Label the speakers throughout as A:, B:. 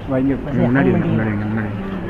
A: banyak
B: Nadi.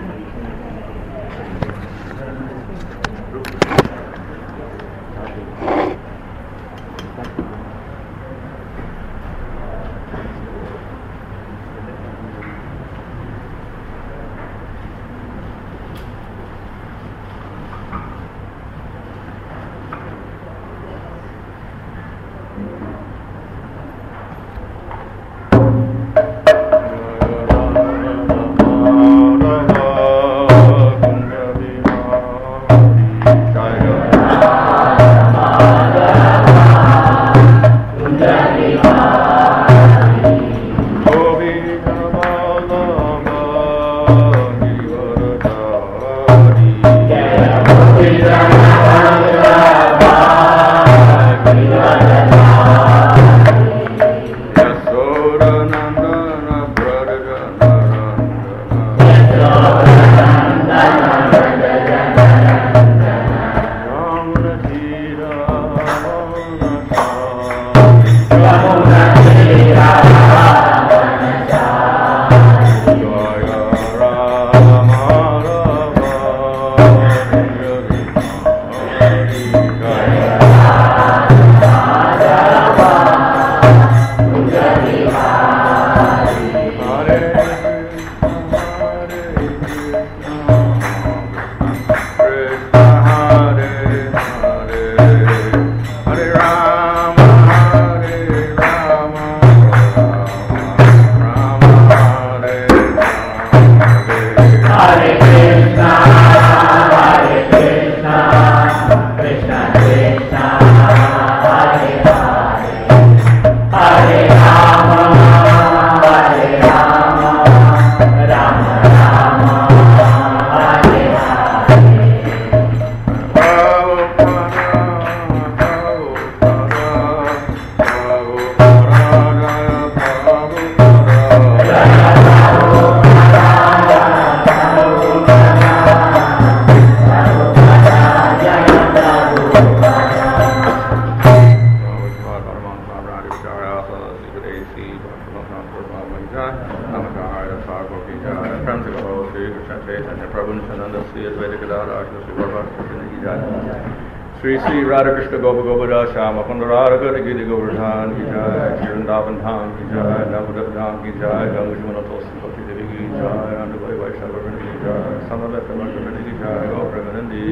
C: Sri Sri Radha Krishna Gopa Gopada Shama Kundarada Gita Govardhan Ki Jai, Shirandavan Dham Ki Jai, Navadap Dham Ki Jai, Gangajumana Tosi Bhakti Devi Ki Jai, Andavai Vaishava Ki Jai, Samadata Margamani Ki Jai, all Premanandi,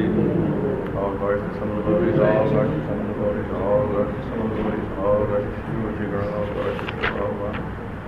C: all glories to some of the devotees, all glories to some of the devotees, all glories to some of the devotees, all glories to Shiva Jigara, all glories to Shiva Bhagavan.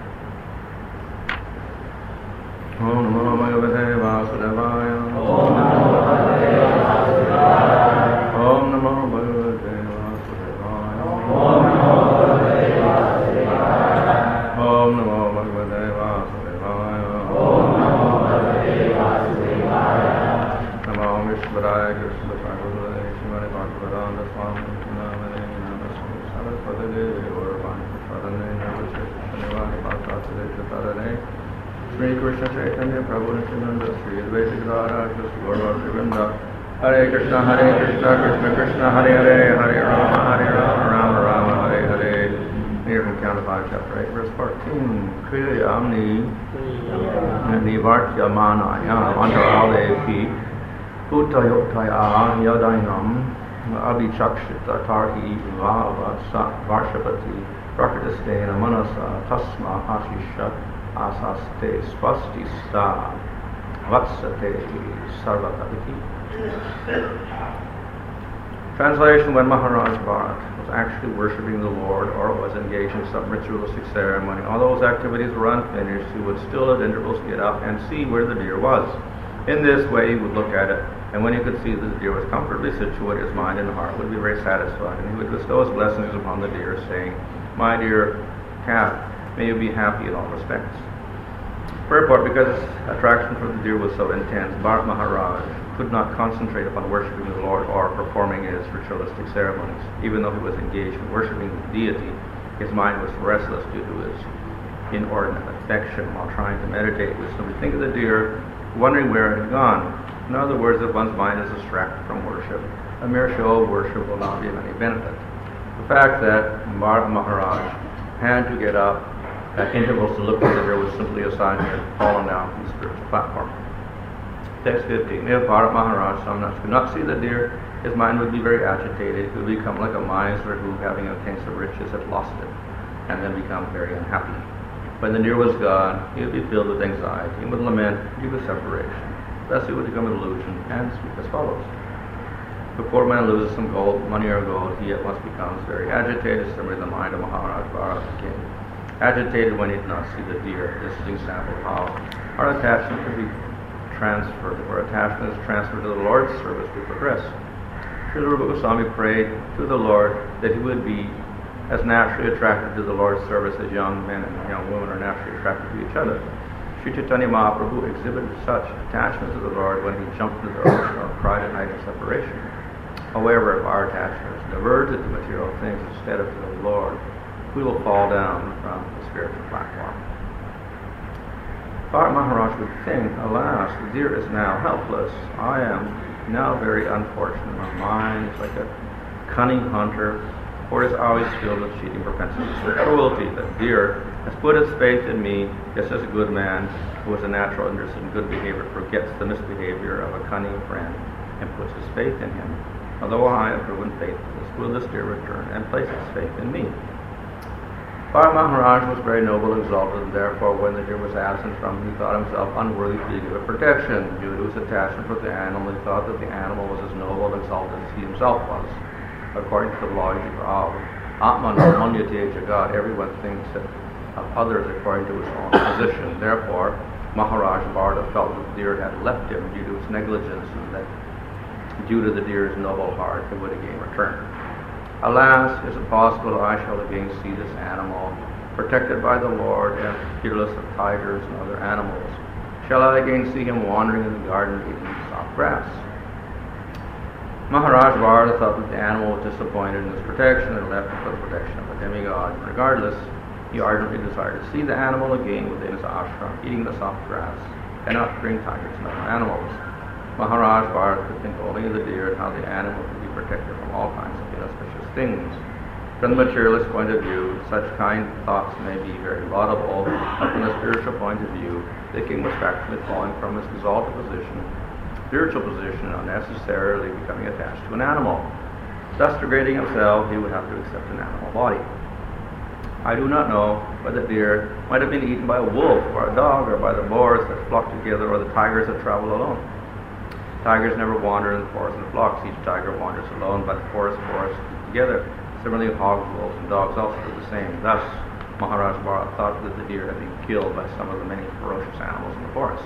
C: Om Namo Bhagavate Vasudevaya. Om Namo Bhagavate Vasudevaya. Om Namo Bhagavate Vasudevaya. Om Namo Bhagavate Vasudevaya. Om Namo Bhagavate Vasudevaya. Om Namo Bhagavate Vasudevaya. Namo Vishwadaya Krishna Bhagavate Shrimad Bhagavatam Swami Namane Namaste Saraswati Devi Gauravani Pradane Namaste Shanivani Bhakti Chatarane Sri Krishna Chaitanya Prabhu Nityananda Sri Advaita Gadadhara Sri Gaura Govinda Hare Krishna Krishna Krishna Hare Hare Hare Rama Rama Rama Hare Hare. Here from Count of 5, chapter 8, verse 14. Kriyamni Nivartya Manaya Antaraalepi Uttayotaya Yadainam Abhichakshita Tarhi Vava Varshapati Prakritistena Manasa Tasma Ashisha Asaste Swasti Sta Vatsate Sarvataviti. Translation: when Maharaj Bharat was actually worshipping the Lord or was engaged in some ritualistic ceremony, although his activities were unfinished, he would still at intervals get up and see where the deer was. In this way he would look at it, and when he could see that the deer was comfortably situated, his mind and heart would be very satisfied, and he would bestow his blessings upon the deer, saying, "My dear calf, may you be happy in all respects." Purport: because attraction for the deer was so intense, Bharat Maharaj could not concentrate upon worshipping the Lord or performing his ritualistic ceremonies. Even though he was engaged in worshipping the deity, his mind was restless due to his inordinate affection while trying to meditate. We simply think of the deer, wondering where it had gone. In other words, if one's mind is distracted from worship, a mere show of worship will not be of any benefit. The fact that Bharat Maharaj had to get up At intervals to look at the deer was simply a sign he had fallen down from the spiritual platform. Text 15. If Bharat Maharaj Somnath could not see the deer, his mind would be very agitated. He would become like a miser who, having obtained some riches, had lost it, and then become very unhappy. When the deer was gone, he would be filled with anxiety and would lament due to separation. Thus he would become an illusion and speak as follows. If a poor man loses some gold, money or gold, he at once becomes very agitated, similar to the mind of Maharaj Bharat the king. Agitated when he did not see the deer. This is an example of how our attachment can be transferred, where attachment is transferred to the Lord's service to progress. Srila Rupa Goswami prayed to the Lord that he would be as naturally attracted to the Lord's service as young men and young women are naturally attracted to each other. Sri Chaitanya Mahaprabhu exhibited such attachment to the Lord when he jumped into the ocean of pride and night of separation. However, if our attachment is diverted to material things instead of to the Lord, we will fall down from the spiritual platform. Bharat Maharaj would think, alas, the deer is now helpless. I am now very unfortunate. My mind is like a cunning hunter, for it is always filled with cheating propensities and cruelty. The deer has put its faith in me, just as a good man who has a natural interest in good behavior forgets the misbehavior of a cunning friend and puts his faith in him. Although I have proven faithless, will this deer return and place its faith in me? Bharat Maharaj was very noble and exalted, and therefore when the deer was absent from him, he thought himself unworthy to give it protection. Due to his attachment with the animal, he thought that the animal was as noble and exalted as he himself was. According to the logic of Atman Manyate Jagat, everyone thinks of others according to his own position. Therefore, Maharaj Bharata felt that the deer had left him due to its negligence, and that due to the deer's noble heart, it would again return. Alas, is it possible that I shall again see this animal, protected by the Lord and fearless of tigers and other animals? Shall I again see him wandering in the garden eating soft grass? Maharaj Bharata thought that the animal was disappointed in his protection and left him for the protection of a demigod. Regardless, he ardently desired to see the animal again within his ashram, eating the soft grass, and not bring tigers and other animals. Maharaj Bharata could think only of the deer and how the animal could be protected from all kinds of inauspicious things. From the materialist point of view, such kind thoughts may be very laudable, but from the spiritual point of view, the king was practically falling from his exalted spiritual position, and unnecessarily becoming attached to an animal. Thus degrading himself, he would have to accept an animal body. I do not know whether the deer might have been eaten by a wolf or a dog, or by the boars that flock together, or the tigers that travel alone. Tigers never wander in the forest in flocks. Each tiger wanders alone, but forest together. Similarly, hogs, wolves, and dogs also do the same. Thus, Maharaj Bharata thought that the deer had been killed by some of the many ferocious animals in the forest.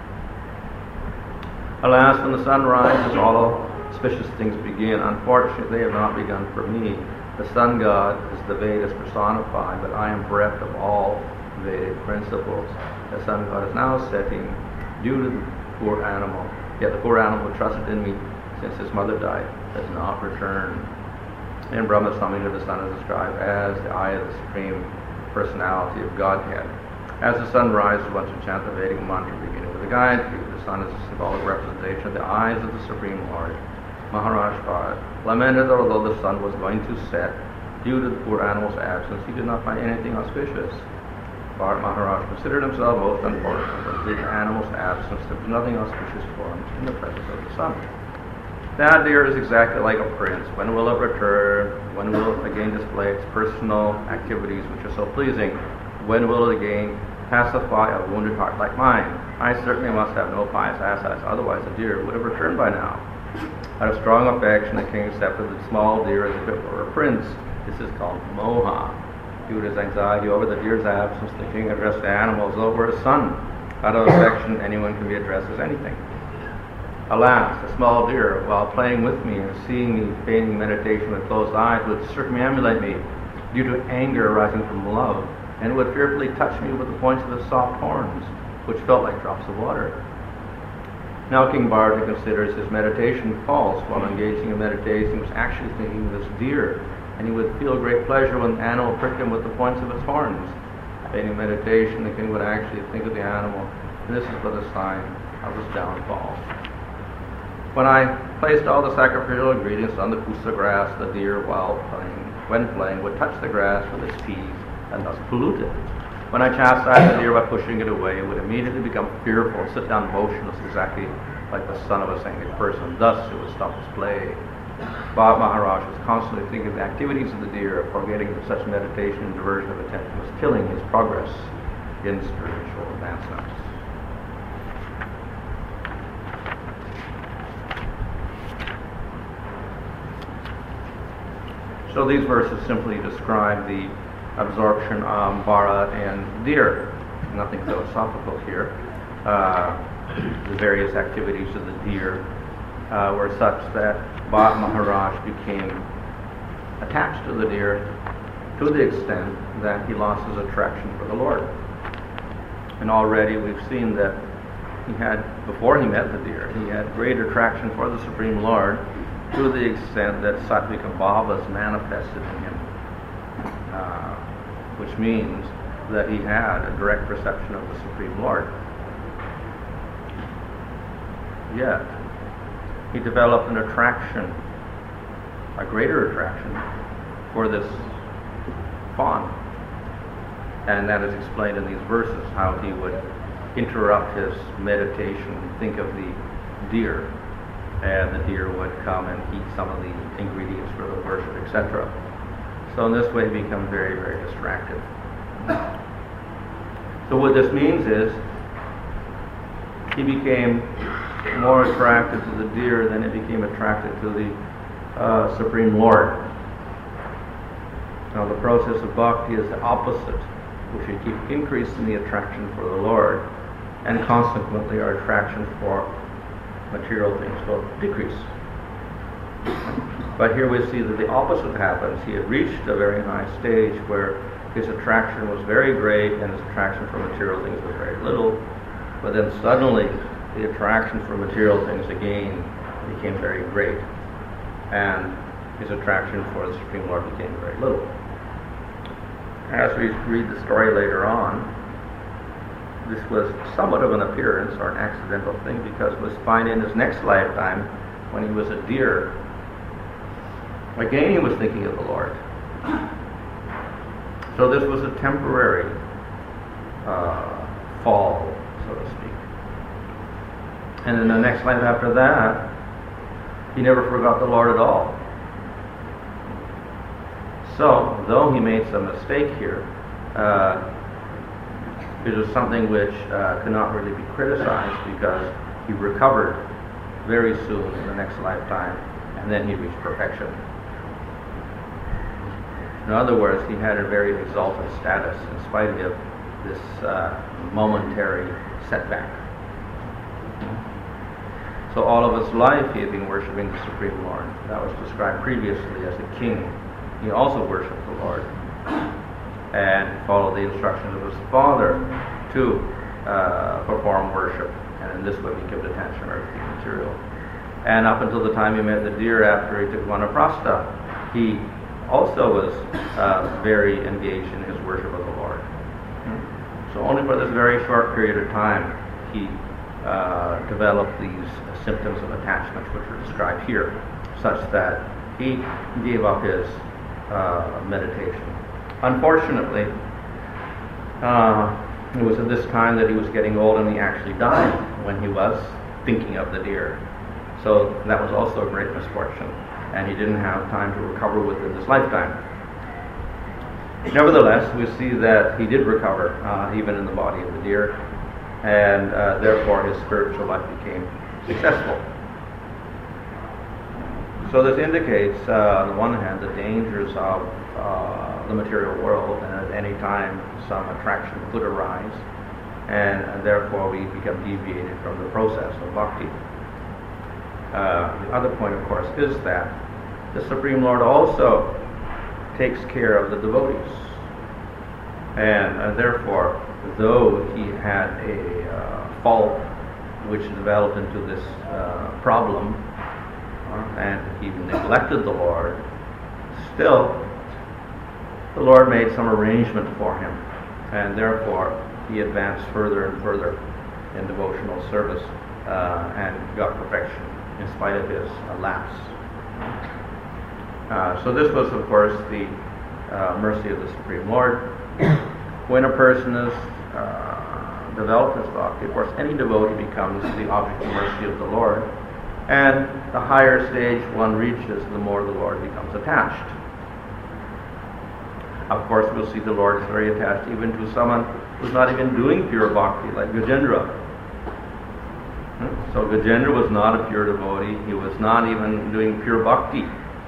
C: Alas, when the sun rises, all auspicious things begin. Unfortunately, they have not begun for me. The sun god is the Vedas personified, but I am bereft of all Vedic principles. The sun god is now setting due to the poor animal. Yet the poor animal who trusted in me since his mother died has not returned. In Brahma Samhita, the sun is described as the eye of the Supreme Personality of Godhead. As the sun rises, one should chant the Vedic mantra beginning with the Gayatri. The sun is a symbolic representation of the eyes of the Supreme Lord. Maharaj Bharata lamented that although the sun was going to set, due to the poor animal's absence, he did not find anything auspicious. Bharat Maharaj considered himself most unfortunate, but due to the animal's absence, there was nothing auspicious for him in the presence of the sun. That deer is exactly like a prince. When will it return? When will it again display its personal activities which are so pleasing? When will it again pacify a wounded heart like mine? I certainly must have no pious assets, otherwise the deer would have returned by now. Out of strong affection, the king accepted the small deer as if it were a prince. This is called moha. Due to his anxiety over the deer's absence, the king addressed the animal as though it were his son. Out of affection, anyone can be addressed as anything. Alas, the small deer, while playing with me and seeing me feigning meditation with closed eyes, would circumambulate me due to anger arising from love, and would fearfully touch me with the points of his soft horns, which felt like drops of water. Now King Bharata considers his meditation false. While engaging in meditation, he was actually thinking of this deer, and he would feel great pleasure when the animal pricked him with the points of its horns. In meditation, the king would actually think of the animal, and this is but a sign of his downfall. When I placed all the sacrificial ingredients on the pusa grass, the deer, when playing, would touch the grass with its teeth and thus pollute it. When I chastised the deer by pushing it away, it would immediately become fearful and sit down motionless, exactly like the son of a saintly person. Thus, it would stop its play. Bharat Maharaj was constantly thinking of the activities of the deer, forgetting that such meditation and diversion of attention was killing his progress in spiritual advancement. So these verses simply describe the absorption of Bharat and deer. Nothing philosophical here. The various activities of the deer were such that Bharat Maharaj became attached to the deer to the extent that he lost his attraction for the Lord. And already we've seen that he had, before he met the deer, he had great attraction for the Supreme Lord to the extent that Sattvika Bhavas manifested in him, which means that he had a direct perception of the Supreme Lord. Yet, he developed an attraction, a greater attraction, for this fawn. And that is explained in these verses, how he would interrupt his meditation and think of the deer, and the deer would come and eat some of the ingredients for the worship, etc. So in this way he becomes very, very distracted. So what this means is he became more attracted to the deer than he became attracted to the Supreme Lord. Now the process of bhakti is the opposite. We should keep increasing the attraction for the Lord, and consequently our attraction for material things will decrease. But here we see that the opposite happens. He had reached a very high stage where his attraction was very great and his attraction for material things was very little. But then suddenly the attraction for material things again became very great, and his attraction for the Supreme Lord became very little. As we read the story later on, this was somewhat of an appearance or an accidental thing, because it was fine in his next lifetime when he was a deer. Again, he was thinking of the Lord. So this was a temporary fall, so to speak. And in the next life after that, he never forgot the Lord at all. So, though he made some mistake here, it was something which cannot really be criticized, because he recovered very soon in the next lifetime, and then he reached perfection. In other words, he had a very exalted status in spite of this momentary setback. So all of his life he had been worshiping the Supreme Lord. That was described previously as a king. He also worshipped the Lord and followed the instructions of his father to perform worship, and in this way he kept attention on earthly material. And up until the time he met the deer after he took vanaprastha, he also was very engaged in his worship of the Lord. So only for this very short period of time he developed these symptoms of attachment, which are described here, such that he gave up his meditation. Unfortunately, it was at this time that he was getting old, and he actually died when he was thinking of the deer. So that was also a great misfortune, and he didn't have time to recover within this lifetime. Nevertheless, we see that he did recover even in the body of the deer, and therefore his spiritual life became successful. So this indicates, on the one hand, the dangers of the material world, and at any time some attraction could arise, and therefore we become deviated from the process of bhakti. The other point, of course, is that the Supreme Lord also takes care of the devotees, and therefore, though he had a fault which developed into this problem, and he neglected the Lord, still the Lord made some arrangement for him, and therefore he advanced further and further in devotional service and got perfection in spite of his lapse. So this was, of course, the mercy of the Supreme Lord. when a person has developed this bhakti, of course, any devotee becomes the object of mercy of the Lord, and the higher stage one reaches, the more the Lord becomes attached. Of course, we'll see the Lord is very attached even to someone who's not even doing pure bhakti, like Gajendra. So Gajendra was not a pure devotee. He was not even doing pure bhakti.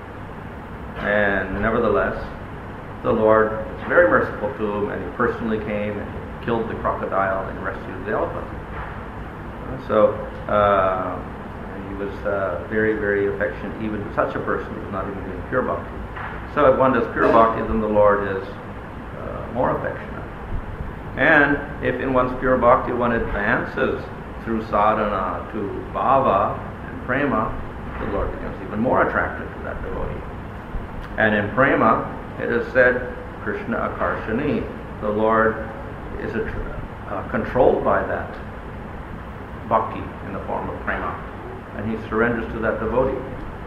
C: And nevertheless, the Lord was very merciful to him, and he personally came and killed the crocodile and rescued the elephant. So he was very, very affectionate even to such a person who was not even doing pure bhakti. So if one does pure bhakti, then the Lord is more affectionate. And if in one's pure bhakti one advances through sadhana to bhava and prema, the Lord becomes even more attracted to that devotee. And in prema, it is said, Krishna akarshani, the Lord is controlled by that bhakti in the form of prema, and he surrenders to that devotee.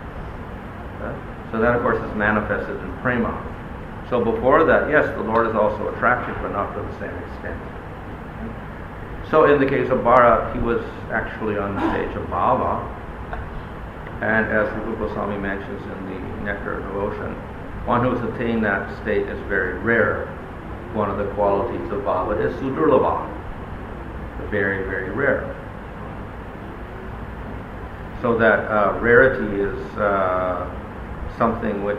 C: So that, of course, is manifested in prema. So before that, yes, the Lord is also attracted, but not to the same extent. So in the case of Bharat, he was actually on the stage of bhava, and as Rupa Goswami mentions in the Nectar of Devotion, one who has attained that state is very rare. One of the qualities of bhava is sudurlabha, very, very rare. So that rarity is something which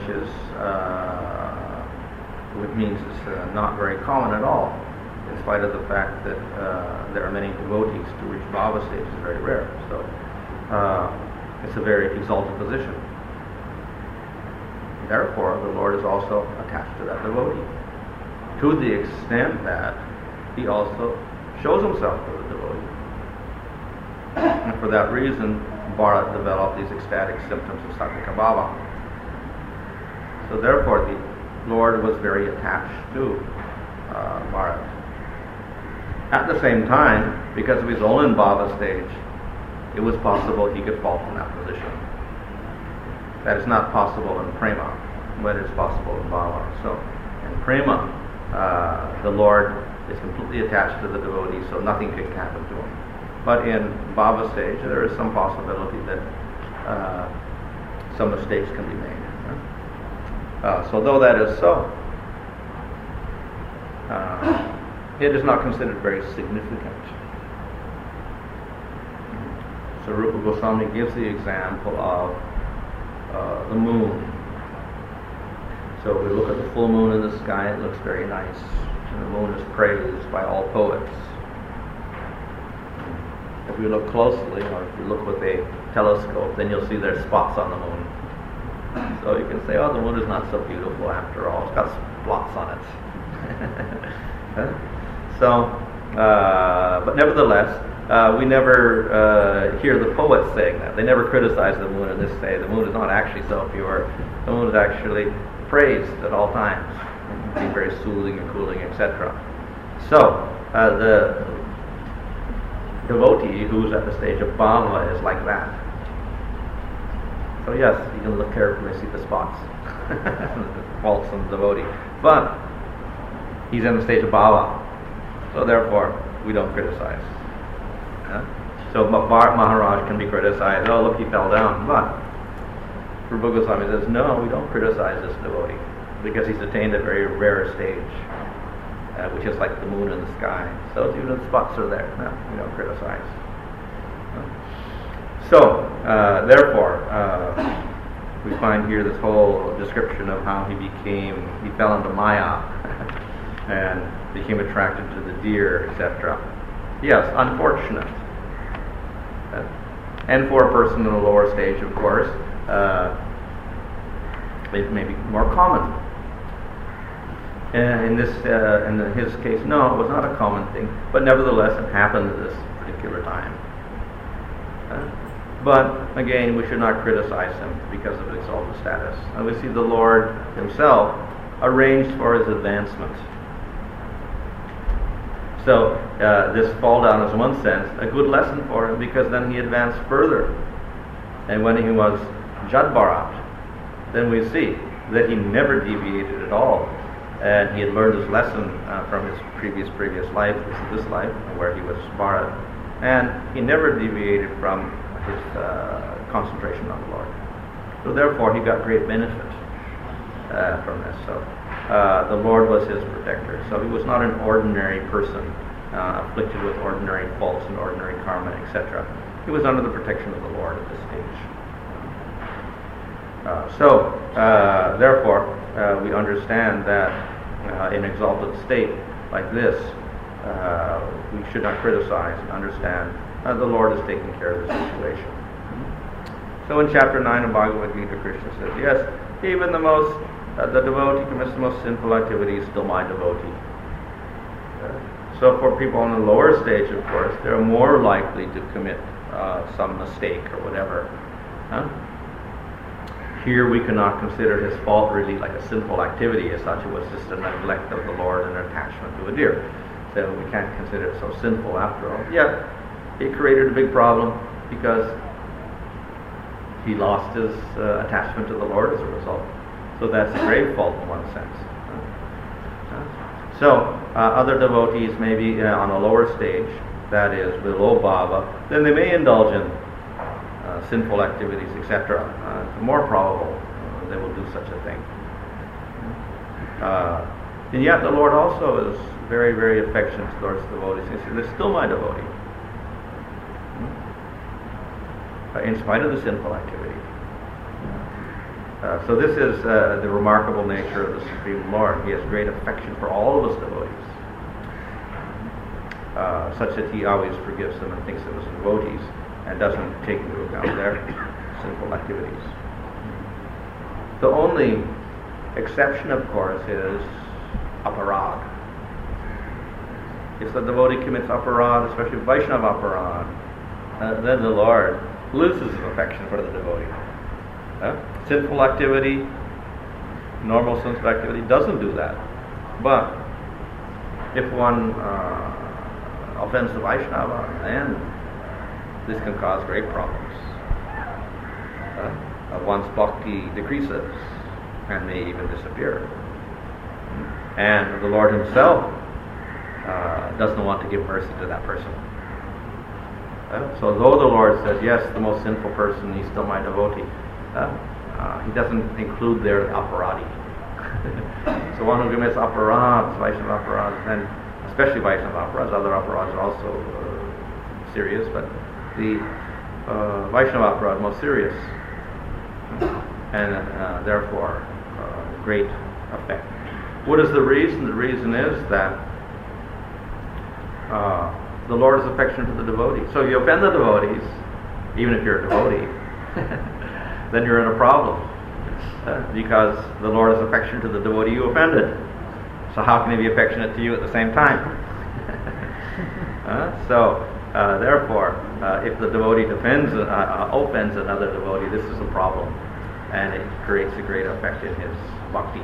C: means it's not very common at all, in spite of the fact that there are many devotees to reach bhava stage is very rare. So it's a very exalted position. Therefore, the Lord is also attached to that devotee, to the extent that he also shows himself to the devotee. And for that reason, Bharat developed these ecstatic symptoms of Sattvika Bhava. So therefore, the Lord was very attached to Bharat. At the same time, because of his own Bhava stage, it was possible he could fall from that position. That is not possible in Prema, but it is possible in Bhava. So in Prema, the Lord is completely attached to the devotee, so nothing can happen to him. But in Bhava stage, there is some possibility that some mistakes can be made. So though that is so, it is not considered very significant. So Rupa Goswami gives the example of the moon. So we look at the full moon in the sky, it looks very nice. And the moon is praised by all poets. If you look closely, or if you look with a telescope, then you'll see there's spots on the moon. So you can say, oh, the moon is not so beautiful after all. It's got spots on it. But nevertheless, we never hear the poets saying that. They never criticize the moon and just say the moon is not actually so pure. The moon is actually praised at all times, being very soothing and cooling, etc. So the devotee who's at the stage of bhava is like that. So yes, you can look carefully and see the spots, the faults in the devotee. But he's in the stage of bhava, so therefore we don't criticize. So Bharat Maharaj can be criticized. Oh, look, he fell down. But Rupa Goswami says, no, we don't criticize this devotee because he's attained a very rare stage, which is like the moon in the sky. So even the spots are there. No, we don't criticize. So, therefore, we find here this whole description of how he fell into Maya and became attracted to the deer, etc. Yes, unfortunate. And for a person in the lower stage, of course, it may be more common. In his case, no, it was not a common thing, but nevertheless, it happened at this particular time. But again, we should not criticize him because of his exalted status. And we see the Lord himself arranged for his advancement. So this fall down is, in one sense, a good lesson for him, because then he advanced further. And when he was Jad Bharat, then we see that he never deviated at all And he had learned his lesson from his previous life, this life, where he was Bharat. And he never deviated from his concentration on the Lord. So therefore, he got great benefit from this. So the Lord was his protector. So he was not an ordinary person, afflicted with ordinary faults and ordinary karma, etc. He was under the protection of the Lord at this stage. Therefore, we understand that in exalted state like this, we should not criticize and understand the Lord is taking care of the situation. So in chapter 9 of Bhagavad Gita, Krishna says, yes, even the devotee commits the most sinful activity is still my devotee. So for people on the lower stage, of course, they're more likely to commit some mistake or whatever. Here we cannot consider his fault really like a sinful activity as such. It was just a neglect of the Lord and an attachment to a deer. So we can't consider it so sinful after all. Yet, it created a big problem because he lost his attachment to the Lord as a result. So that's a grave fault in one sense. Other devotees may be on a lower stage, that is, below bhava, then they may indulge in sinful activities, etc. It's more probable they will do such a thing. And yet the Lord also is very, very affectionate towards devotees. He says, they're still my devotee. In spite of the sinful activity. So this is the remarkable nature of the Supreme Lord. He has great affection for all of his devotees, such that he always forgives them and thinks of them as devotees and doesn't take into account their sinful activities. The only exception, of course, is aparad. If the devotee commits aparad, especially Vaishnava aparad, then the Lord loses his affection for the devotee. Sinful activity, normal sinful activity doesn't do that. But if one offends the Vaishnava, then this can cause great problems. One's bhakti decreases and may even disappear. And the Lord himself doesn't want to give mercy to that person. So though the Lord says, yes, the most sinful person, he's still my devotee, he doesn't include there the aparadi. So one who commits aparads, Vaishnava aparads, and especially Vaishnava aparads, other aparads are also serious, but the Vaishnava aparad most serious, and therefore great effect. What is the reason? The reason is that the Lord is affectionate to the devotee. So if you offend the devotees, even if you're a devotee, then you're in a problem. Because the Lord is affectionate to the devotee you offended. So how can he be affectionate to you at the same time? Therefore, if the devotee offends another devotee, this is a problem. And it creates a great effect in his bhakti.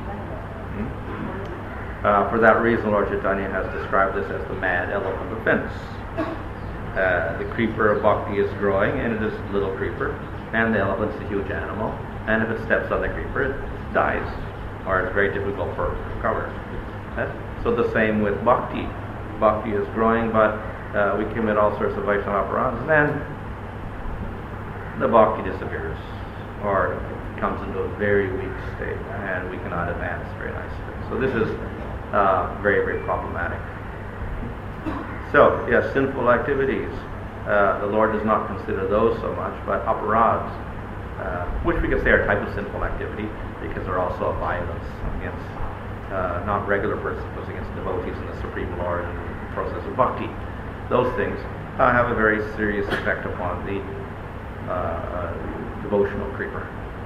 C: For that reason, Lord Chaitanya has described this as the mad elephant offense. The creeper of bhakti is growing, and it is a little creeper, and the elephant's a huge animal, and if it steps on the creeper, it dies, or it's very difficult for it to recover. So the same with bhakti. Bhakti is growing, but we commit all sorts of Vaishnava aparads, and then the bhakti disappears, or it comes into a very weak state, and we cannot advance very nicely. So this is very, very problematic. So, yes, sinful activities. The Lord does not consider those so much, but aparads, which we could say are a type of sinful activity, because they're also a violence against not regular persons, but against devotees in the Supreme Lord and the process of bhakti. Those things have a very serious effect upon the devotional creeper.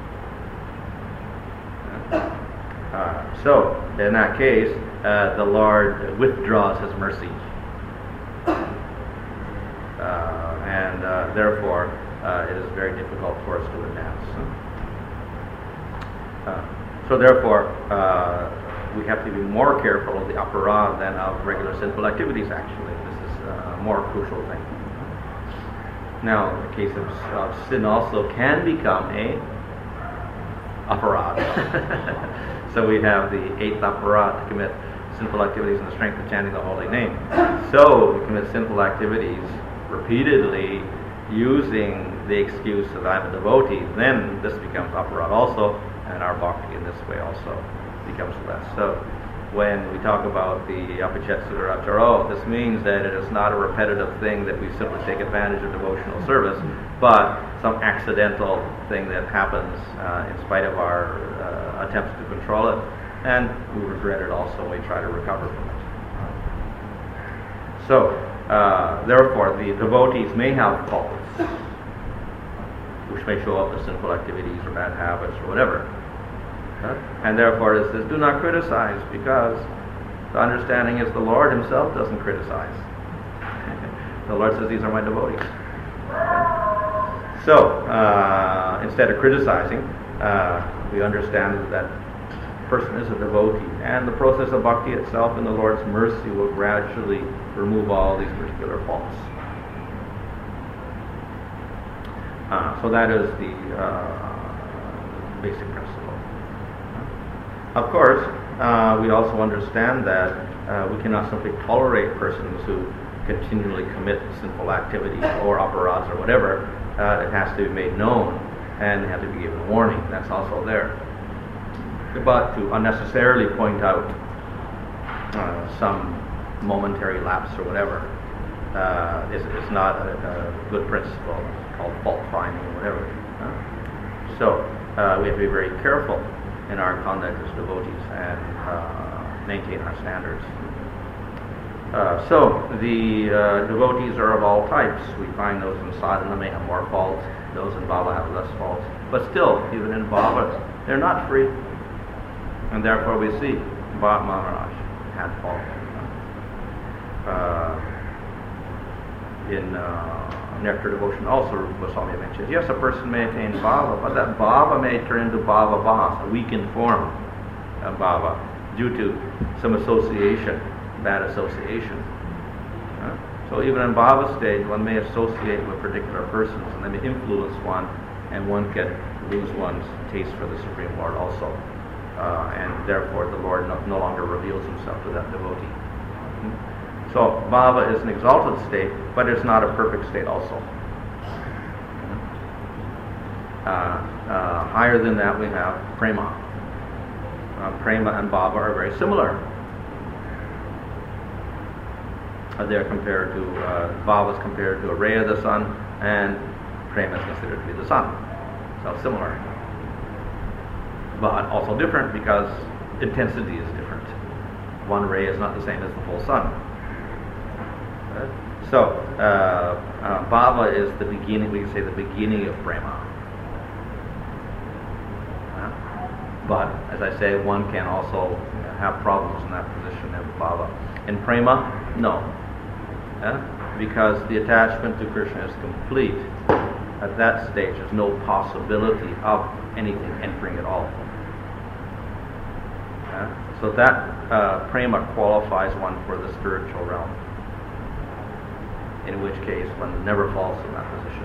C: So, in that case, the Lord withdraws his mercy. And therefore, it is very difficult for us to advance. So therefore, we have to be more careful of the aparad than of regular sinful activities, actually. This is a more crucial thing. Now, the case of sin also can become a aparad. So we have the 8th aparat to commit sinful activities in the strength of chanting the holy name. So we commit sinful activities repeatedly using the excuse that I'm a devotee, then this becomes aparat also, and our bhakti in this way also becomes less. So when we talk about the apichet sudharacharo, this means that it is not a repetitive thing that we simply take advantage of devotional service, but some accidental thing that happens in spite of our attempts to control it, and we regret it also when we try to recover from it. So, therefore, the devotees may have faults, which may show up as sinful activities or bad habits or whatever. And therefore it says, do not criticize, because the understanding is the Lord himself doesn't criticize. The Lord says, these are my devotees. So, instead of criticizing, we understand that that person is a devotee, and the process of bhakti itself in the Lord's mercy will gradually remove all these particular faults. So that is the basic principle. Of course, we also understand that we cannot simply tolerate persons who continually commit sinful activities or aparats or whatever. It has to be made known, and they have to be given warning. That's also there. But to unnecessarily point out some momentary lapse or whatever is not a good principle. It's called fault finding or whatever. So we have to be very careful in our conduct as devotees and maintain our standards. So the devotees are of all types. We find those in sadhana may have more faults, those in bhava have less faults. But still, even in bhava, they're not free. And therefore we see Bharat Maharaj had faults. In Nectar Devotion also, Goswami mentions, yes, a person may attain bhava, but that bhava may turn into bhava vas, a weakened form of bhava, due to some association, bad association. So even in bhava stage, one may associate with particular persons, and they may influence one, and one can lose one's taste for the Supreme Lord also. And therefore the Lord no longer reveals himself to that devotee. So bhava is an exalted state, but it's not a perfect state also. Higher than that we have prema. Prema and bhava are very similar. They're compared to, bhava is compared to a ray of the sun, and prema is considered to be the sun. So similar. But also different because intensity is different. One ray is not the same as the full sun. So, bhava is the beginning, we can say the beginning of prema. But, as I say, one can also have problems in that position of bhava. In prema, no. Because the attachment to Krishna is complete. At that stage, there's no possibility of anything entering at all. So that prema qualifies one for the spiritual realm. In which case one never falls in that position.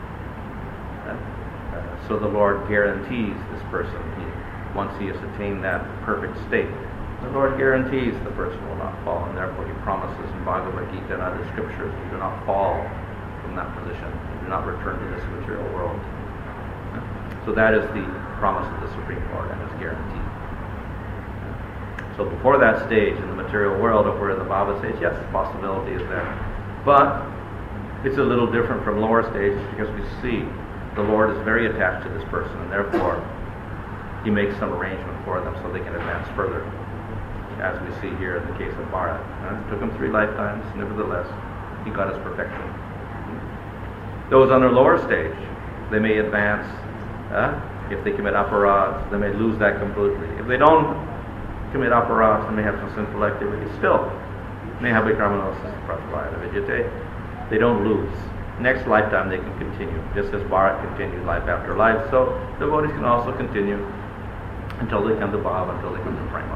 C: So the Lord guarantees this person, once he has attained that perfect state, the Lord guarantees the person will not fall, and therefore he promises in Bhagavad Gita and other scriptures, you do not fall from that position, you do not return to this material world. So that is the promise of the Supreme Lord and his guarantee. So before that stage in the material world, of where the bhava stage, yes, the possibility is there. But it's a little different from lower stages because we see the Lord is very attached to this person, and therefore he makes some arrangement for them so they can advance further. As we see here in the case of Bharat. It took him 3 lifetimes, nevertheless, he got his perfection. Those on the lower stage, they may advance. If they commit aparats, they may lose that completely. If they don't commit aparats, they may have some sinful activity. Still, may have Vikramanosis Pratyavaya Vidyate. They don't lose. Next lifetime they can continue, just as Bharat continued life after life. So devotees can also continue until they come to bhava, until they come to prema.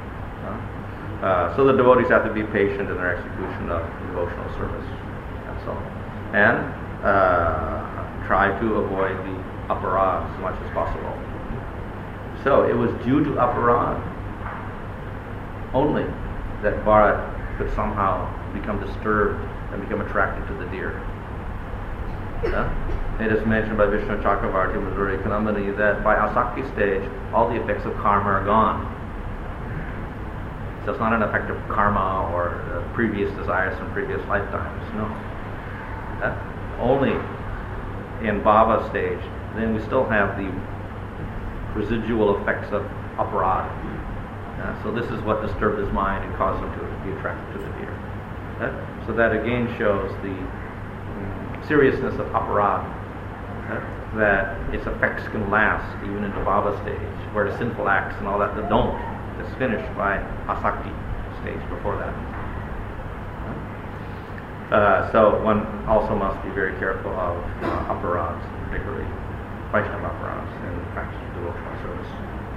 C: So the devotees have to be patient in their execution of devotional service. That's all. And try to avoid the aparats as much as possible. So it was due to aparad only that Bharat could somehow become disturbed and become attracted to the deer. It is mentioned by Vishnu Chakravarti Madhuri Kanamani that by Asakti stage, all the effects of karma are gone. So it's not an effect of karma or previous desires from previous lifetimes, no. Only in Bhava stage, then we still have the residual effects of aparad. So this is what disturbed his mind and caused him to be attracted to the deer. So that again shows the seriousness of aparad, that its effects can last even in the Bhava stage, where the sinful acts and all that don't. It's finished by Asakti stage before that. So one also must be very careful of aparads, particularly Vaishnava aparads in practice of devotional service.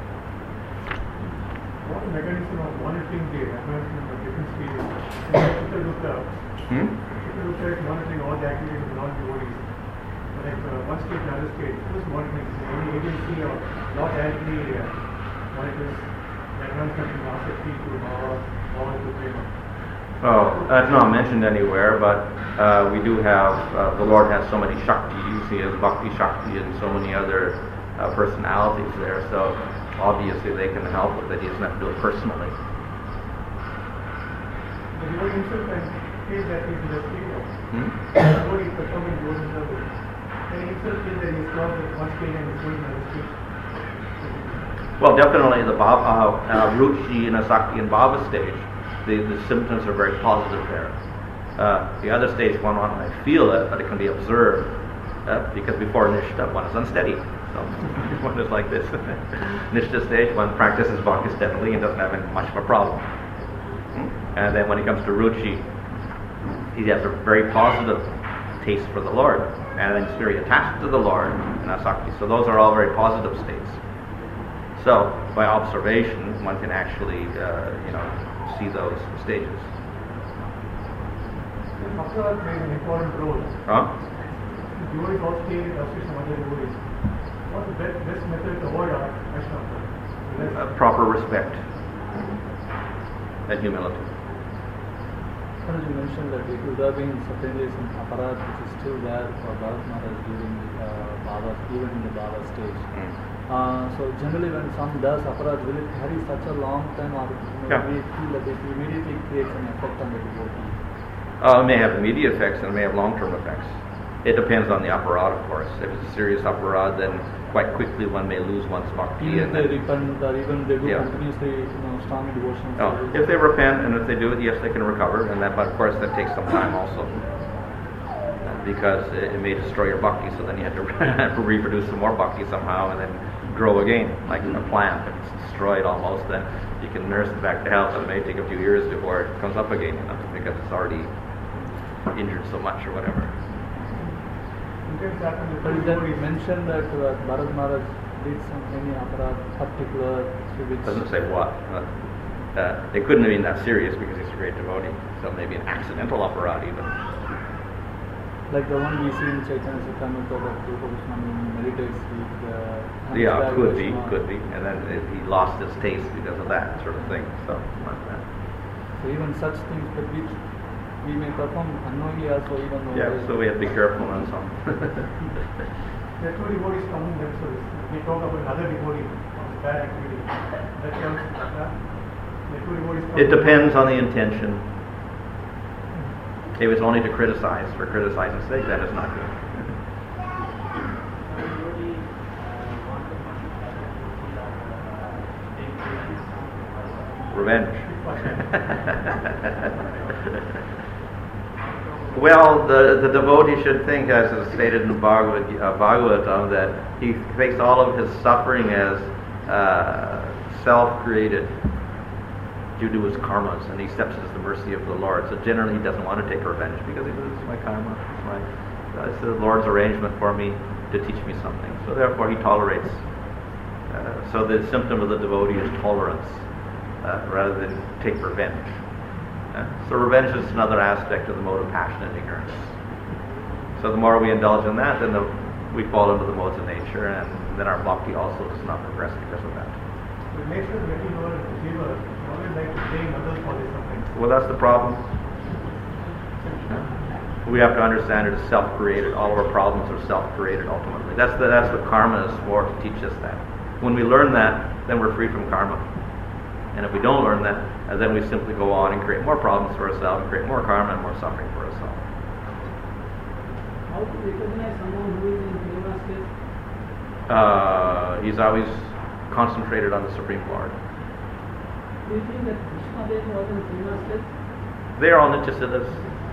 A: What the mechanism of monitoring the advancement of different stages? Chitraduta is monitoring all the activities of non-devotees. Like one state, another state, who's monitoring? Any agency or Lord directly monitors the advancement from Asakti to Bhava to Prema?
C: Oh, that's not mentioned anywhere, but we do have, the Lord has so many Shaktis, He has Bhakti Shakti and so many other personalities there, so obviously they can help with it. He doesn't have to do it personally.
A: The devotee himself can feel that he is in the state of the devotee is performing devotional service. Can he himself feel that he is close with one state and is going to another state?
C: Well, definitely the Ruchi and Asakti and Bhava stage, the symptoms are very positive there. The other stage, one might feel it, but it can be observed because before Nishta, one is unsteady. So one is like this. Nishta stage, one practices bhakti steadily and doesn't have much of a problem. And then when he comes to Ruchi, he has a very positive taste for the Lord, and then he's very attached to the Lord in Asakti. So those are all very positive states. So by observation, one can actually, see those stages.
A: Aparad plays an important role. Devotees all stay with association of other devotees. What's the best method to avoid Vaishnava?
C: Proper respect and humility.
B: As you mentioned that it would have been certainly some aparat which is still there for Bharat Maharaj during Bhava, even in the Bhava stage. So generally when someone does aparat, will it carry such a long time, or we feel that it immediately creates an effect on the devotee?
C: It may have immediate effects and it may have long-term effects. It depends on the aparat, of course. If it's a serious aparat, then quite quickly one may lose one's bhakti.
B: Even if they repent, or even they do continuously, strong devotion.
C: If they repent and if they do it, yes, they can recover. And that, but of course, that takes some time also, because it may destroy your bhakti. So then you have to reproduce some more bhakti somehow, and then grow again, like a plant. If it's destroyed almost, then you can nurse it back to health. It may take a few years before it comes up again, because it's already injured so much or whatever.
B: But then we mentioned that Bharat Maharaj did any aparat particular to which...
C: Doesn't say what. It couldn't have been that serious because he's a great devotee. So maybe an accidental aparat even.
B: Like the one we see in Chaitanya Charitamrita that Rupa Goswami meditates with
C: could be. And then he lost his taste because of that sort of thing. So like that.
B: So even such things that we may perform unknowingly also, even though...
C: Yeah, so we have to be careful on some.
A: There are two devotees coming themselves. We talk about another devotee on bad activity. That counts. The two devotees come.
C: It depends on the intention. If it's only to criticize for criticizing's sake, that is not good. Revenge. Well, the devotee should think, as is stated in Bhagavatam, that he takes all of his suffering as self-created due to his karmas, and he accepts it as the mercy of the Lord. So generally he doesn't want to take revenge because he says, this is my karma, it's the Lord's arrangement for me to teach me something. So therefore he tolerates. So the symptom of the devotee is tolerance rather than take revenge. So revenge is another aspect of the mode of passion and ignorance. So the more we indulge in that, then we fall into the modes of nature, and then our bhakti also does not progress because of that.
A: The nature is getting over the achiever. You always like to blame others for this something.
C: Well, that's the problem. We have to understand it is self-created. All of our problems are self-created ultimately. That's what karma is for, to teach us that. When we learn that, then we're free from karma. And if we don't learn that, then we simply go on and create more problems for ourselves, and create more karma and more suffering for ourselves.
D: How to recognize someone who is in prema state?
C: He's always concentrated on the Supreme Lord.
D: Do you think that Krishna Dev was in prema state?
C: They are all Nityasiddhas.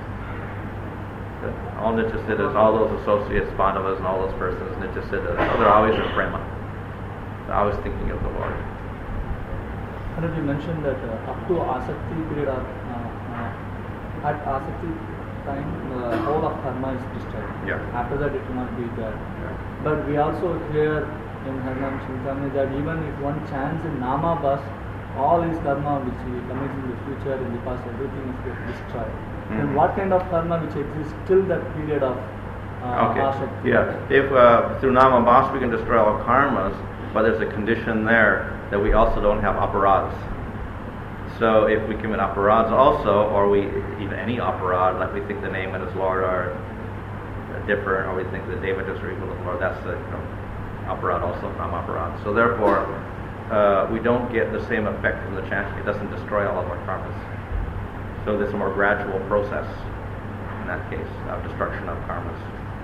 C: All Nityasiddhas, all those associates, Pandavas, and all those persons, Nityasiddhas. So they're always in prema. They're always thinking of the Lord.
B: Maharaj, you mentioned that up to Asakti period, at Asakti time, the whole of karma is destroyed.
C: Yeah.
B: After that, it will not be there.
C: Yeah.
B: But we also hear in Harinam Chintamani that even if one chants in Nama Bas, all his karma which he commits in the future, in the past, everything is destroyed. And what kind of karma which exists till that period of Asakti?
C: Yeah. If through Nama Bas we can destroy all karmas, but there's a condition there that we also don't have aparads. So if we commit aparads also, or we even any aparad, like we think the name and his Lord are different, or we think the devatas are equal to the Lord, that's the aparad also, nam-aparad. So therefore, we don't get the same effect from the chanting. It doesn't destroy all of our karmas. So there's a more gradual process in that case of destruction of karmas.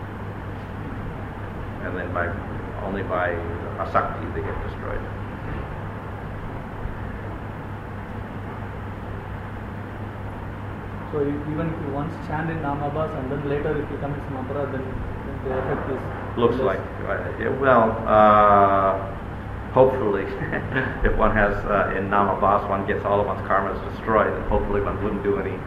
C: And then only by asakti they get destroyed.
B: So even if you once chant in Namabas and then later if you commit some aparad, then the effect is
C: Looks
B: less.
C: like, hopefully, if one has in Namabas, one gets all of one's karmas destroyed, then hopefully one wouldn't do any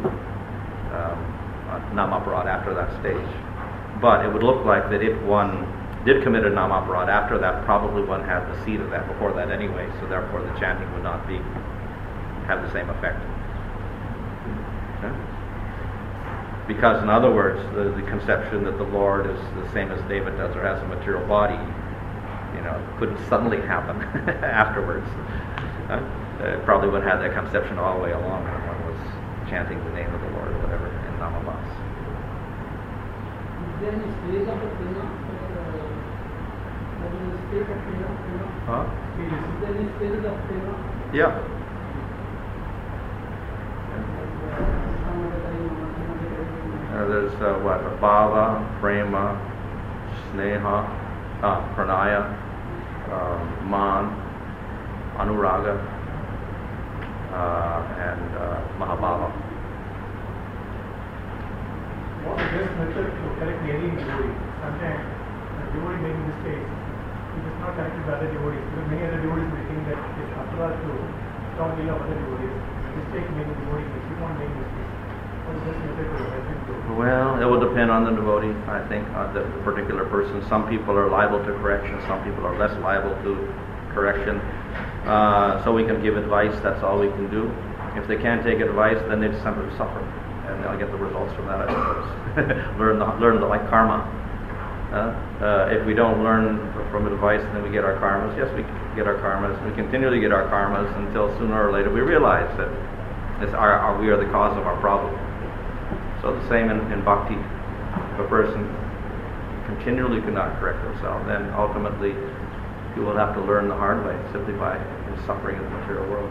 C: Namaparad after that stage. But it would look like that if one did commit a Namaparad after that, probably one had the seed of that before that anyway, so therefore the chanting would not have the same effect. Okay? Because in other words, the conception that the Lord is the same as David does or has a material body, couldn't suddenly happen afterwards. Probably would have that conception all the way along when one was chanting the name of the Lord or whatever in Namabas.
D: Is there any stage of the prema? Stage of prema?
C: Huh?
D: Is there any stage of prema?
C: Yeah. There's Bhava, Prema, Sneha, Pranaya, Man, Anuraga, and Mahabhava.
A: What's the best method to correct any devotee? Sometimes the devotee making mistakes, it is not corrected by other devotees. Because many other devotees may think that it is apparad to strong will of other devotees. Mistake making devotee may keep on making mistakes. What's the best method to help him to?
C: Well, it will depend on the devotee, I think, on the particular person. Some people are liable to correction, some people are less liable to correction. So we can give advice, that's all we can do. If they can't take advice, then they just simply suffer. And they'll get the results from that, I suppose. learn the like karma. If we don't learn from advice, then we get our karmas. Yes, we get our karmas. We continually get our karmas until sooner or later we realize that we are the cause of our problem. So the same in bhakti. If a person continually cannot correct himself, then ultimately he will have to learn the hard way, simply by his suffering in the material world.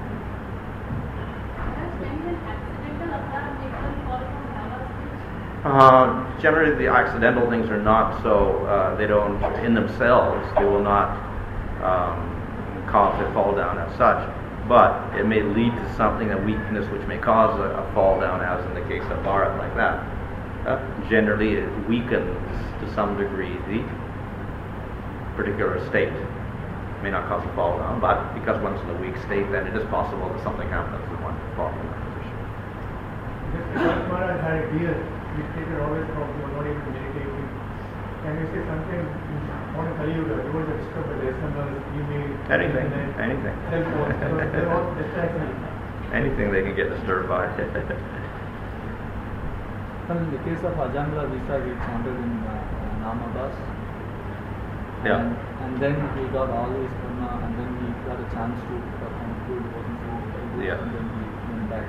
C: Generally, the accidental things are not so. They don't, in themselves, they will not cause a fall down as such. But it may lead to something, a weakness, which may cause a fall down, as in the case of Bharat, like that. Generally, it weakens to some degree the particular state. It may not cause a fall down, but because one's in a weak state, then it is possible that something happens and one can fall from that position.
A: Just Maharaj had a deer, which they were always from not able to meditate. Can you say something? I want to tell you that you were disturbed by SMS, email,
C: Anything.
A: cell phone. So they're all distracting.
C: Anything they can get disturbed by.
B: Well, in the case of Ajamla Vishal, we chanted in Namabas.
C: Yeah.
B: And then he got all his karma, and then he got a chance to perform good devotions.
C: Yeah.
B: And then he went back.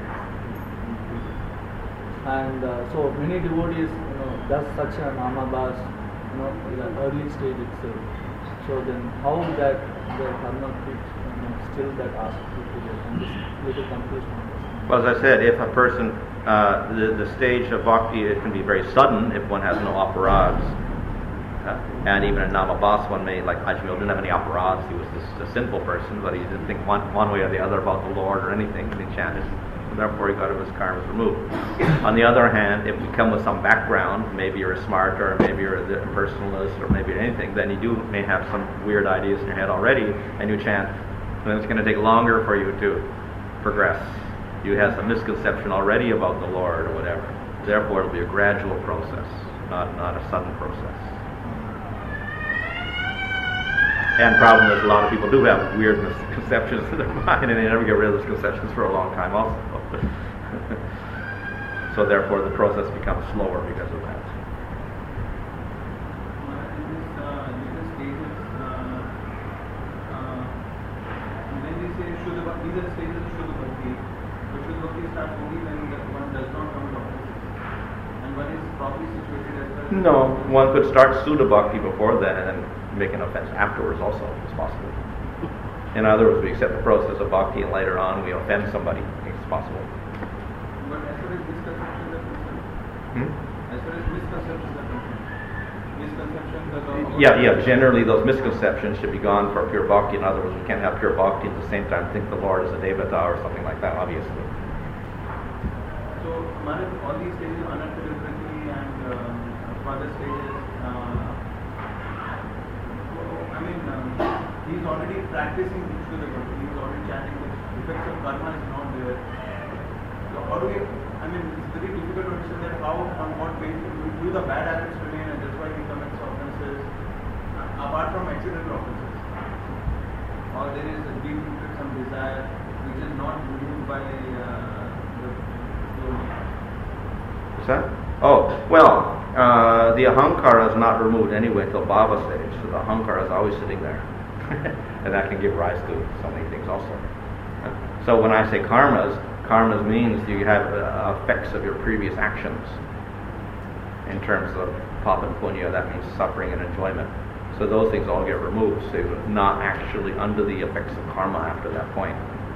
B: And so many devotees, does such a Namabas, in the early stage itself. So then, how that the karma keeps still that aspect period, and this little confusion on this.
C: Well, as I said, if a person, the stage of bhakti, it can be very sudden if one has no aparadhs. And even in Namabas, one may, like Ajamil didn't have any aparadhs, he was just a sinful person, but he didn't think one way or the other about the Lord or anything, and he chanted. Therefore, he got his karmas removed. On the other hand, if you come with some background, maybe you're a smart, or maybe you're a personalist, or maybe anything, then you may have some weird ideas in your head already, and you chant, then it's going to take longer for you to progress. You have some misconception already about the Lord or whatever. Therefore, it'll be a gradual process, not a sudden process. And the problem is a lot of people do have weird misconceptions in their mind, and they never get rid of those conceptions for a long time also. So therefore the process becomes slower because of that.
E: In this later stages, when we say Shuddha Bhakti, these are stages of Shuddha Bhakti. But Shuddha Bhakti starts only when one does not commit offenses. And one is properly situated as well.
C: No, one could start Sudha Bhakti before then and then make an offense afterwards also, it's possible. In other words, we accept the process of bhakti and later on we offend somebody. It's possible.
E: But as far as misconceptions are concerned, as far as misconceptions are concerned,
C: Yeah, generally those misconceptions should be gone for pure bhakti. In other words, we can't have pure bhakti at the same time think the Lord is a devata or something like that, obviously.
E: So, Maharaj, all these stages, Anartha Viprathi and further stages, he's already practicing Shuddha Bhakti, he's already chanting, the effects of karma is not there. So how do we, it's very difficult to understand that how, on what basis, do the bad habits remain and that's why he commits offenses, apart from accidental offenses? Or there is a deep-rooted some desire which is not removed by the
C: What's that? Oh, well, the ahankara is not removed anyway until bhava stage, so the ahankara is always sitting there. And that can give rise to so many things also. So when I say karmas means you have effects of your previous actions. In terms of papa and punya, that means suffering and enjoyment. So those things all get removed, so you're not actually under the effects of karma after that point.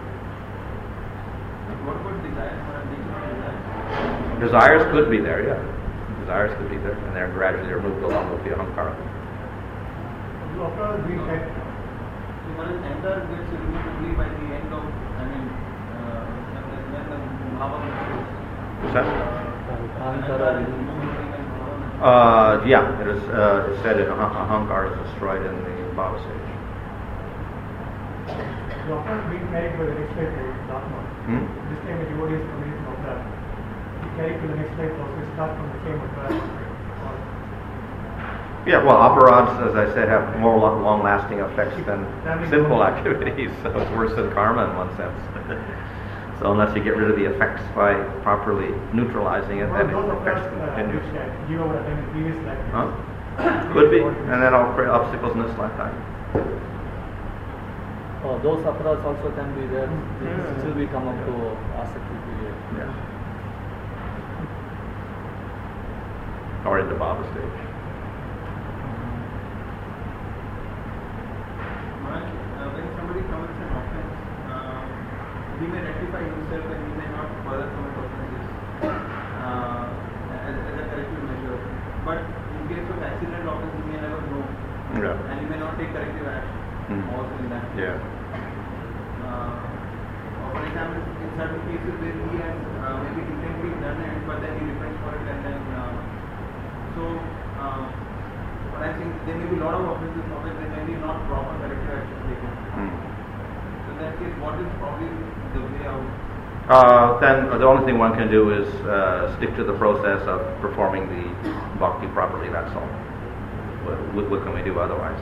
E: What about desires?
C: Desires could be there, yeah. Desires could be there, and they're gradually removed along with the ahankara.
A: After we check,
E: anger gets removed only by the end of, when the bhava matures.
C: What's that? Yeah, it is said in ahankara is destroyed in the bhava stage.
A: the offense being carried by the next life is Dharma. This time the devotee is coming from Aparadha. He carried to the next life also start from the same Aparadha.
C: Yeah, well, aparadhs, as I said, have more long-lasting effects than sinful activities, so it's worse than karma in one sense. So unless you get rid of the effects by properly neutralizing it, then the effects continue.
A: Give over in the previous life.
C: Could be, and then I'll create obstacles in this lifetime.
B: Oh, those aparadhas also can be there. Still we come up to asakti period.
C: Yeah. Or in the bhava stage.
E: When somebody commits an offense, he may rectify himself and he may not further commit offenses as a corrective measure. But in case of accidental offense, he may never know, and he may not take corrective action also in that.
C: Yeah.
E: For example, in certain cases where he has maybe intentionally done it, but then he repents for it, and then what I think there may be a lot of offenses for which there may be not proper corrective action taken. So in that case, what is probably the way out?
C: Then the only thing one can do is stick to the process of performing the bhakti properly, that's all. What can we do otherwise?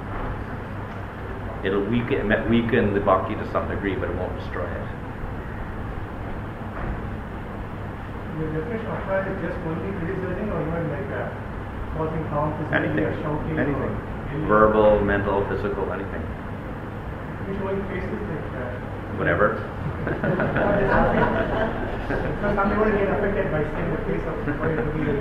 C: It'll weaken the bhakti to some degree, but it won't destroy it.
A: the definition of aparad is just only criticizing or even like causing harm physically or shouting
C: anything.
A: or yelling?
C: Verbal, mental, physical, anything.
A: You're showing faces like
C: Whatever.
A: so somebody will get affected by seeing the face of somebody to be
B: The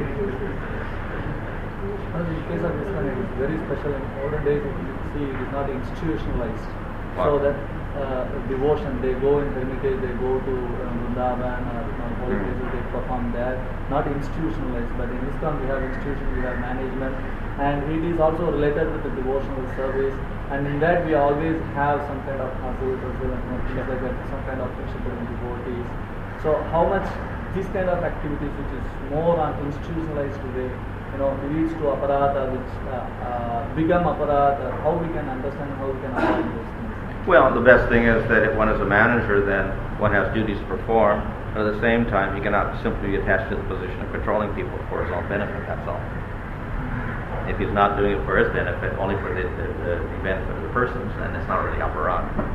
B: case of ISKCON is very special. In olden days, if you see, it is not institutionalized. So
C: Wow.
B: that devotion, they go in hermitage, they go to Vrindavan or holy places, they perform there. Not institutionalized, but in ISKCON we have institution, we have management, and it is also related with the devotional service. And in that we always have some kind of hustle, and things like that, some kind of friendship between devotees. So how much this kind of activities, which is more on institutionalized way, leads to aparadha, which become aparadha, how we can understand, how we can avoid those things.
C: Well, the best thing is that if one is a manager, then one has duties to perform, but at the same time, he cannot simply be attached to the position of controlling people for his own benefit, that's all. If he's not doing it for his benefit, only for the benefit of the persons, then it's not really aparadha.
E: But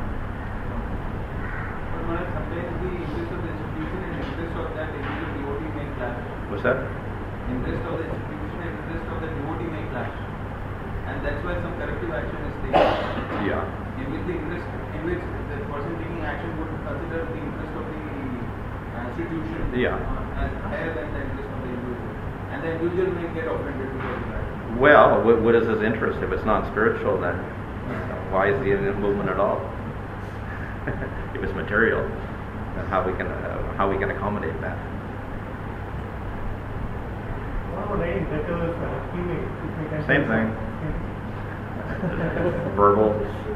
E: sometimes the interest of the institution and interest of that individual devotee may clash.
C: What's that?
E: Interest of the institution and interest of the devotee may clash. And that's why some corrective action is taken.
C: Yeah.
E: In which the person taking action would consider the interest of the institution as higher than the interest of the individual. And the individual may get offended because of that.
C: Well, what is his interest? If it's not spiritual, then why is he in the movement at all? If it's material, then how we can accommodate that?
A: what about writing letters, email?
C: Same thing. Verbal.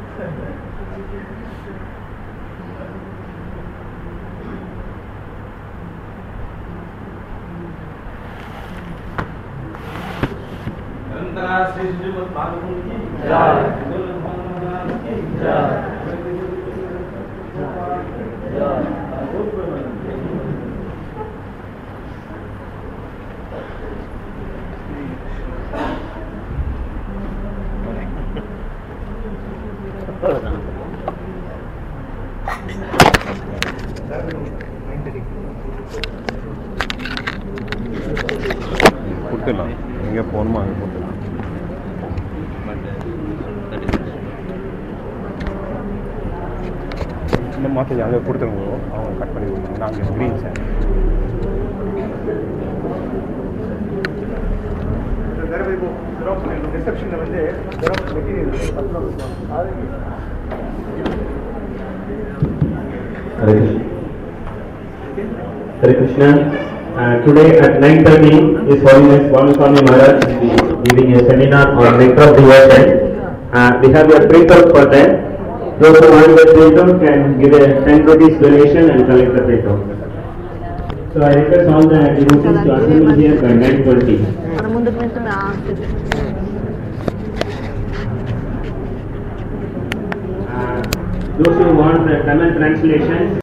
F: கொடுத்துடலாம் எங்கே போகணுமோ அங்கே கொடுத்துடலாம் இந்த மாதம் அங்கே கொடுத்துருங்க அவங்க கட் பண்ணி கொடுத்தாங்க நாங்கள் க்ரீன் சார்
A: ரிசப்ஷனில் வந்து material
G: Hare Krishna. Today at 9:30, His Holiness Valuswami Maharaj will be giving a seminar on nectar of devotion. We have a printout for that. Those who want the printout can give a 10 rupees donation and collect the printout. So I request all the devotees to assemble here by 9:20. Those who want the Tamil translation,